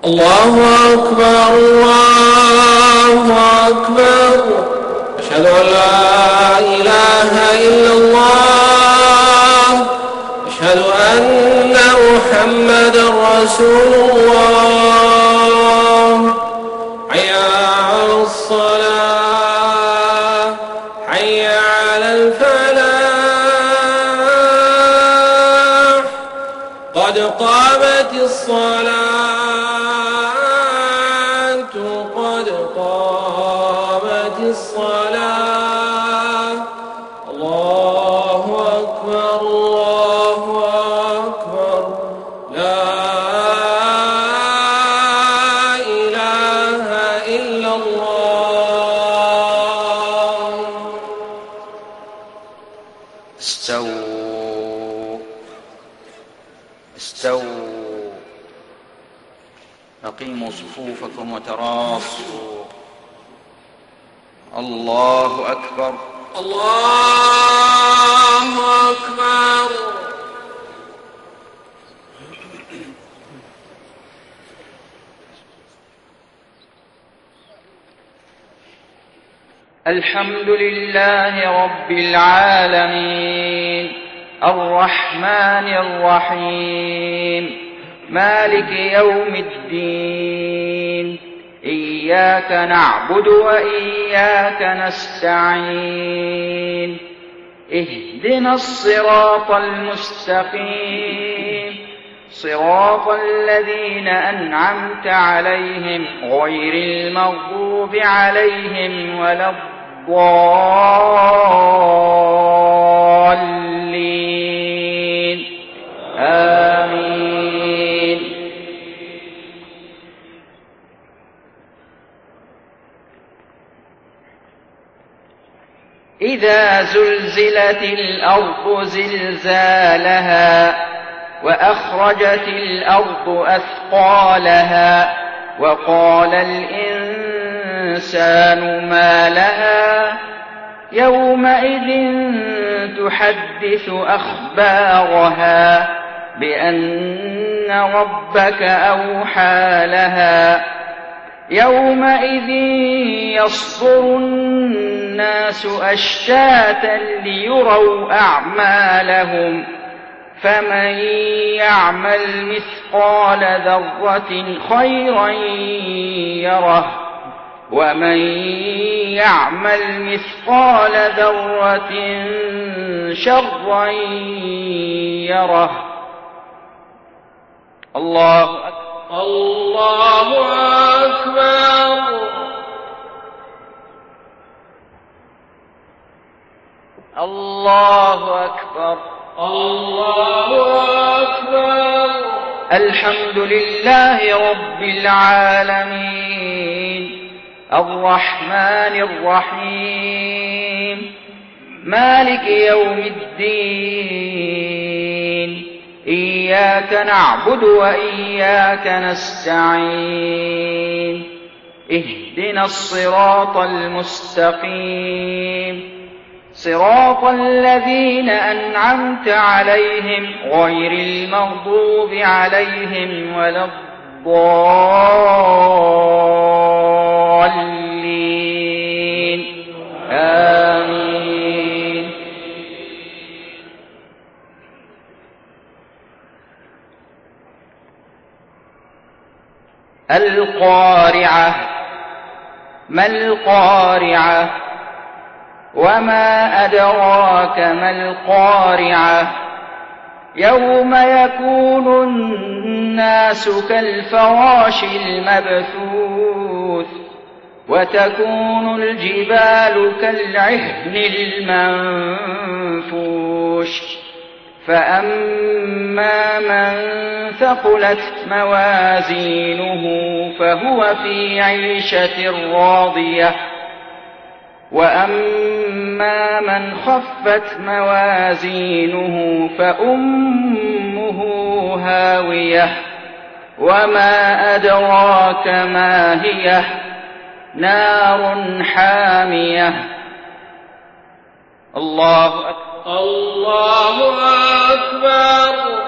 الله أكبر الله أكبر. أشهد أن لا إله إلا الله. أشهد أن محمدا رسول الله. حي على الصلاة حي على الفلاح. قد قامت الصلاة قد قامت الصلاة. الله أكبر الله أكبر. لا إله إلا الله. استووا استووا. أقيموا صفوفكم وتراصوا. الله أكبر الله أكبر. الحمد لله رب العالمين الرحمن الرحيم مالك يوم الدين. إياك نعبد وإياك نستعين. اهدنا الصراط المستقيم صراط الذين أنعمت عليهم غير المغضوب عليهم ولا الضالين. آمين. إذا زلزلت الأرض زلزالها وأخرجت الأرض أثقالها وقال الإنسان ما لها يومئذ تحدث أخبارها بأن ربك أوحى لها. يومئذ يصدر الناس أشتاتا ليروا أعمالهم فمن يعمل مثقال ذرة خيرا يره ومن يعمل مثقال ذرة شرا يره. الله أكبر الله أكبر. الله أكبر الله أكبر. الحمد لله رب العالمين الرحمن الرحيم مالك يوم الدين. إياك نعبد وإياك نستعين. اهدنا الصراط المستقيم صراط الذين أنعمت عليهم غير المغضوب عليهم ولا الضالين. آمين. القارعة. ما القارعة وما أدراك ما القارعة. يوم يكون الناس كالفراش المبثوث وتكون الجبال كالعهن المنفوش. فأما من ثقلت موازينه فهو في عيشة راضية وأما من خفت موازينه فأمه هاوية وما أدراك ما هي نار حامية. الله أكبر الله أكبر.